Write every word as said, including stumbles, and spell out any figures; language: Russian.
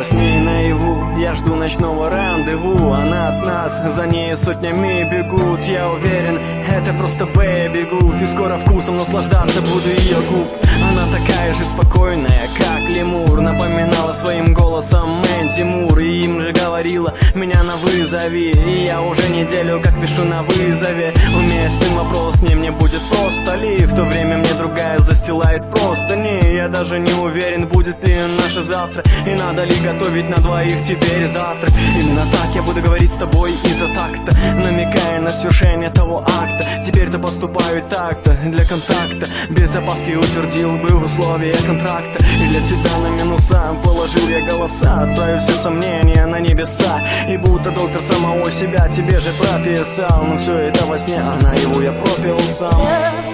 с ней наяву. Я жду ночного рандеву, она от нас, за ней сотнями бегут. Я уверен, это просто бэби гуд, и скоро вкусом наслаждаться буду ее губ. Она такая же спокойная, как лемур, напоминала своим голосом Мэнди Мур. И им же говорила, меня на вызови, и я уже неделю как пишу на вызове. Уместен вопрос, с ним мне будет просто ли? В то время мне другая застилает простыни. Я даже не уверен, будет ли наше завтра, и надо ли готовить на двоих теперь завтрак. Именно так я буду говорить с тобой из-за такта, намекая на свершение того акта. Теперь-то поступаю так-то, для контакта без опаски утвердил бы условия контракта. И для тебя на минуса положил я голоса, отправив все сомнения на небеса. И будто доктор самого себя тебе же прописал, но все это во сне, а наяву я пропил сам.